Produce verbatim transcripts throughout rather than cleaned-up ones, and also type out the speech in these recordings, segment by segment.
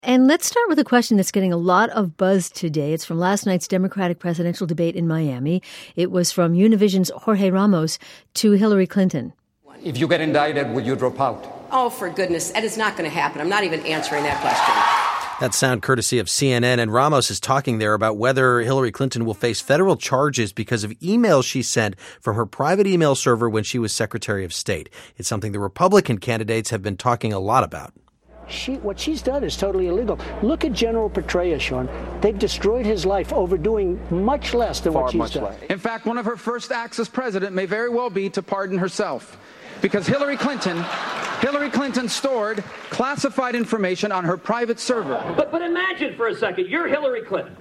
And let's start with a question that's getting a lot of buzz today. It's from last night's Democratic presidential debate in Miami. It was from Univision's Jorge Ramos to Hillary Clinton. If you get indicted, would you drop out? Oh, for goodness, that is not going to happen. I'm not even answering that question. That sound courtesy of C N N, and Ramos is talking there about whether Hillary Clinton will face federal charges because of emails she sent from her private email server when she was Secretary of State. It's something the Republican candidates have been talking a lot about. She, what she's done is totally illegal. Look at General Petraeus, Sean. They've destroyed his life over doing much less than Far what she's much done. less. In fact, one of her first acts as president may very well be to pardon herself. Because Hillary Clinton, Hillary Clinton stored classified information on her private server. But, but imagine for a second, you're Hillary Clinton.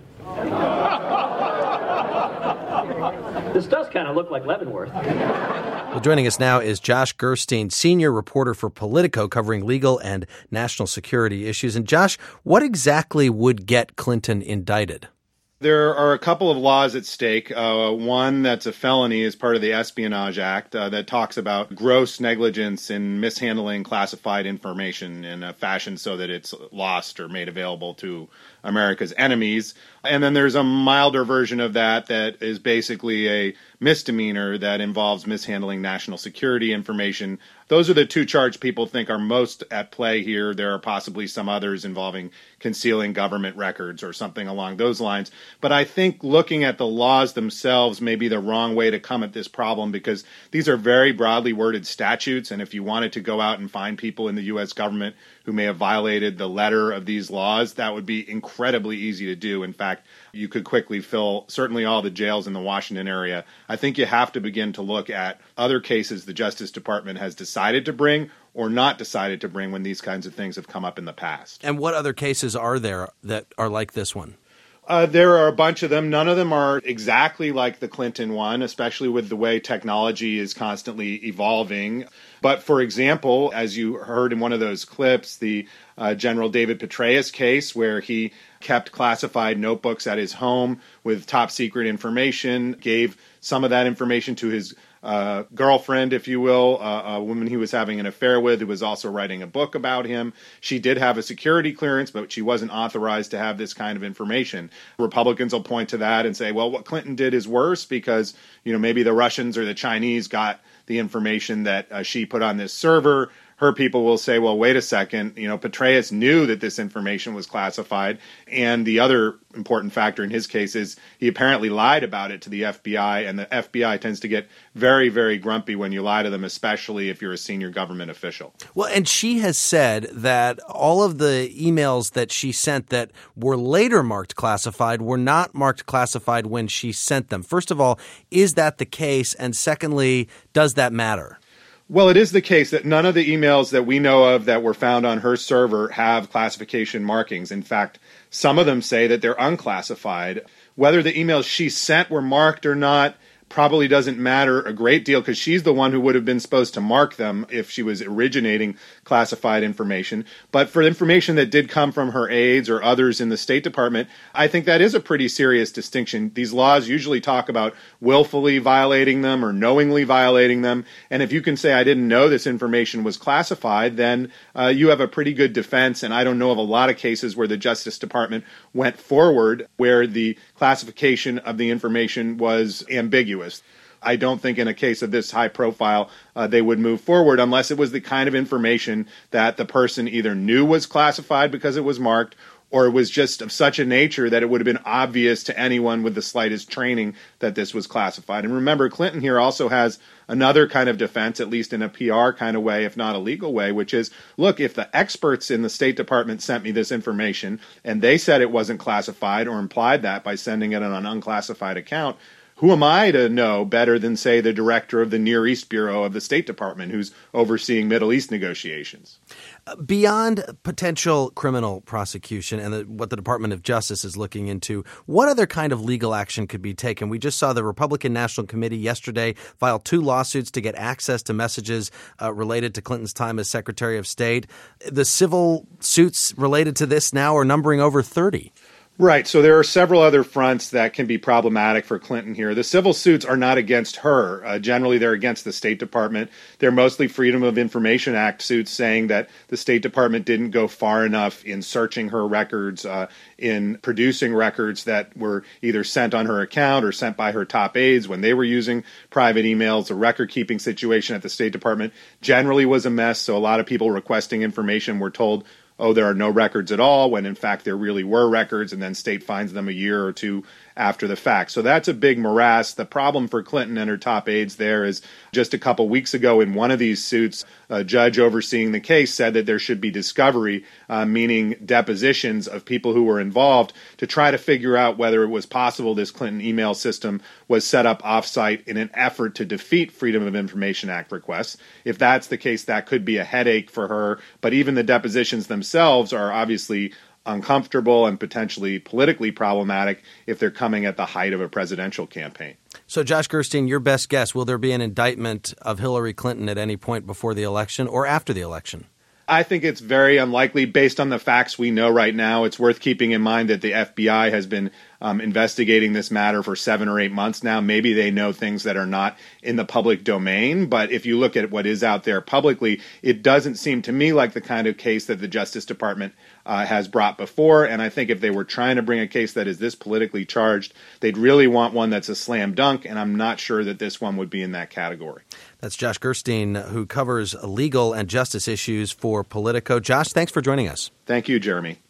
This does kind of look like Leavenworth. Well, joining us now is Josh Gerstein, senior reporter for Politico, covering legal and national security issues. And Josh, what exactly would get Clinton indicted? There are a couple of laws at stake. Uh, one that's a felony is part of the Espionage Act uh, that talks about gross negligence in mishandling classified information in a fashion so that it's lost or made available to America's enemies. And then there's a milder version of that that is basically a misdemeanor that involves mishandling national security information. Those are the two charges people think are most at play here. There are possibly some others involving concealing government records or something along those lines. But I think looking at the laws themselves may be the wrong way to come at this problem, because these are very broadly worded statutes. And if you wanted to go out and find people in the U S government who may have violated the letter of these laws, that would be incredibly easy to do. In fact, you could quickly fill certainly all the jails in the Washington area. I think you have to begin to look at other cases the Justice Department has decided to bring or not decided to bring when these kinds of things have come up in the past. And what other cases are there that are like this one? Uh, there are a bunch of them. None of them are exactly like the Clinton one, especially with the way technology is constantly evolving. But for example, as you heard in one of those clips, the uh, General David Petraeus case, where he kept classified notebooks at his home with top secret information, gave some of that information to his uh, girlfriend, if you will, uh, a woman he was having an affair with, who was also writing a book about him. She did have a security clearance, but she wasn't authorized to have this kind of information. Republicans will point to that and say, well, what Clinton did is worse because, you know, maybe the Russians or the Chinese got the information that uh, she put on this server. Her people will say, well, wait a second, you know, Petraeus knew that this information was classified. And the other important factor in his case is he apparently lied about it to the F B I. And the F B I tends to get very, very grumpy when you lie to them, especially if you're a senior government official. Well, and she has said that all of the emails that she sent that were later marked classified were not marked classified when she sent them. First of all, is that the case? And secondly, does that matter? Well, it is the case that none of the emails that we know of that were found on her server have classification markings. In fact, some of them say that they're unclassified. Whether the emails she sent were marked or not probably doesn't matter a great deal, because she's the one who would have been supposed to mark them if she was originating classified information. But for information that did come from her aides or others in the State Department, I think that is a pretty serious distinction. These laws usually talk about willfully violating them or knowingly violating them. And if you can say, I didn't know this information was classified, then uh, you have a pretty good defense. And I don't know of a lot of cases where the Justice Department went forward where the classification of the information was ambiguous. I don't think in a case of this high profile, uh, they would move forward unless it was the kind of information that the person either knew was classified because it was marked, or it was just of such a nature that it would have been obvious to anyone with the slightest training that this was classified. And remember, Clinton here also has another kind of defense, at least in a P R kind of way, if not a legal way, which is, look, if the experts in the State Department sent me this information and they said it wasn't classified or implied that by sending it on an unclassified account, who am I to know better than, say, the director of the Near East Bureau of the State Department who's overseeing Middle East negotiations? Beyond potential criminal prosecution and the, what the Department of Justice is looking into, what other kind of legal action could be taken? We just saw the Republican National Committee yesterday file two lawsuits to get access to messages uh, related to Clinton's time as Secretary of State. The civil suits related to this now are numbering over thirty. Right. So there are several other fronts that can be problematic for Clinton here. The civil suits are not against her. Uh, generally, they're against the State Department. They're mostly Freedom of Information Act suits saying that the State Department didn't go far enough in searching her records, uh, in producing records that were either sent on her account or sent by her top aides when they were using private emails. The record-keeping situation at the State Department generally was a mess, so a lot of people requesting information were told, oh, there are no records at all, when in fact there really were records, and then state finds them a year or two after the fact. So that's a big morass. The problem for Clinton and her top aides there is just a couple weeks ago in one of these suits, a judge overseeing the case said that there should be discovery, uh, meaning depositions of people who were involved to try to figure out whether it was possible this Clinton email system was set up offsite in an effort to defeat Freedom of Information Act requests. If that's the case, that could be a headache for her. But even the depositions themselves are obviously uncomfortable and potentially politically problematic if they're coming at the height of a presidential campaign. So, Josh Gerstein, your best guess, will there be an indictment of Hillary Clinton at any point before the election or after the election? I think it's very unlikely based on the facts we know right now. It's worth keeping in mind that the F B I has been um, investigating this matter for seven or eight months now. Maybe they know things that are not in the public domain. But if you look at what is out there publicly, it doesn't seem to me like the kind of case that the Justice Department uh, has brought before. And I think if they were trying to bring a case that is this politically charged, they'd really want one that's a slam dunk. And I'm not sure that this one would be in that category. That's Josh Gerstein, who covers legal and justice issues for Politico. Josh, thanks for joining us. Thank you, Jeremy.